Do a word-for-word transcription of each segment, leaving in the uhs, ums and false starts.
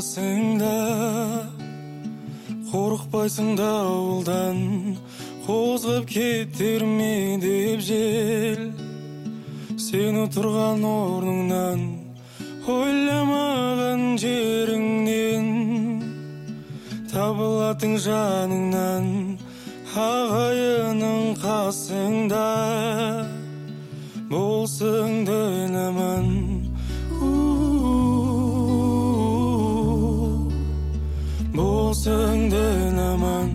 қасыңда, қорықпайсың дауылдан, қозғап кетер ме деп жел. Сен отырған орныңнан, ойламаған жеріңнен, табылатын жаныңнан, ағайының қасыңда болсың дін аман. Болсың дін аман.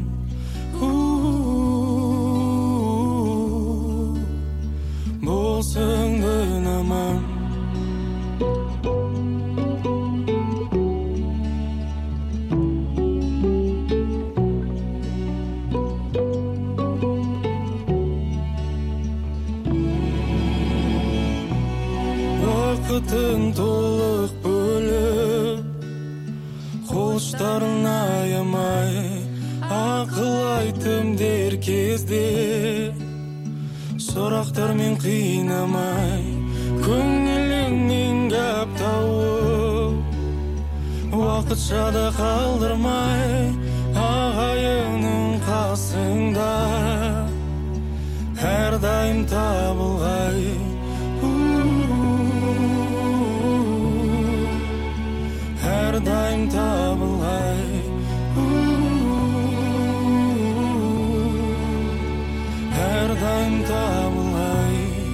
Болсың дін аман. Вақытын толық бөліп, қылыштарын аямай, ақыл айтым дер кезде, сұрақтармен қинамай, көңіліңнен гәп тауып, уақытша да қалдырмай, ағайының қасыңда әрдайым табылғай. Әрдайым табылғай. Әрдайым табылғай.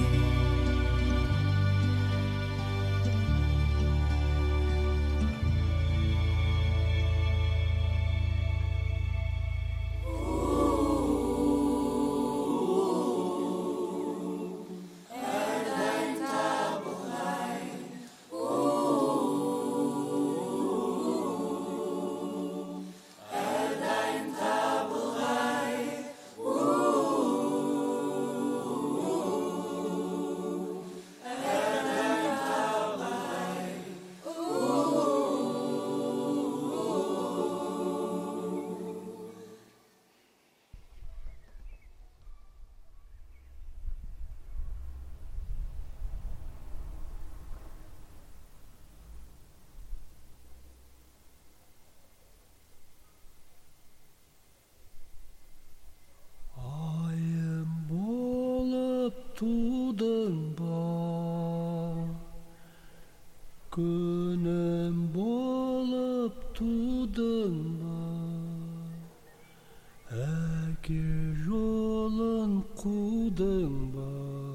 Тудың ба, күнім болып тудың ба, әке жолын қудың ба,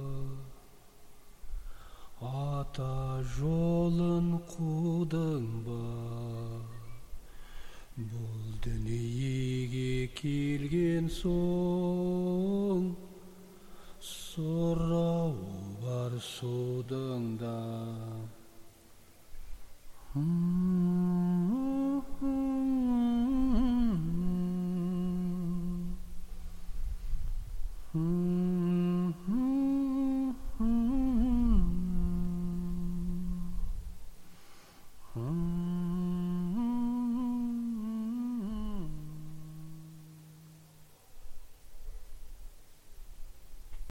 ата жолын қудың ба, бұл дүниеге келген соң сұрауы бар судың да.